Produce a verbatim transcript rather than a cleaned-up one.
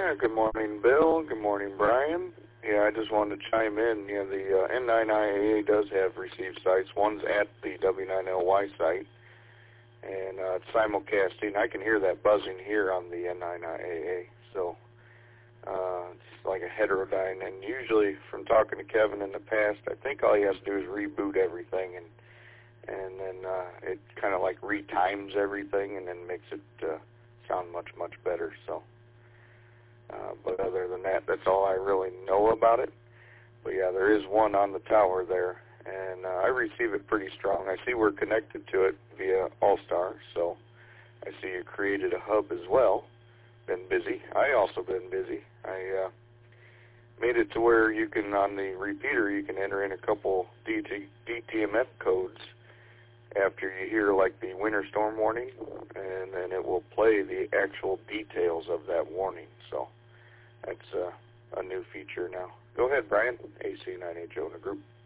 Yeah, good morning, Bill. Good morning, Brian. Yeah, I just wanted to chime in. Yeah, the uh, N nine I A A does have receive sites. One's at the W nine L Y site, and uh, it's simulcasting. I can hear that buzzing here on the N nine I A A, so uh, it's like a heterodyne. And usually, from talking to Kevin in the past, I think all he has to do is reboot everything, and and then uh, it kind of like retimes everything, and then makes it uh, sound much, much better. So. Uh, but other than that, that's all I really know about it. But yeah, there is one on the tower there, and uh, I receive it pretty strong. I see we're connected to it via All-Star, so I see you created a hub as well. Been busy. I also been busy. I uh, made it to where you can, on the repeater, you can enter in a couple D T M F codes after you hear like the winter storm warning, and then it will play the actual details of that warning. So that's uh, a new feature now. Go ahead, Brian. A C nine H O in the group.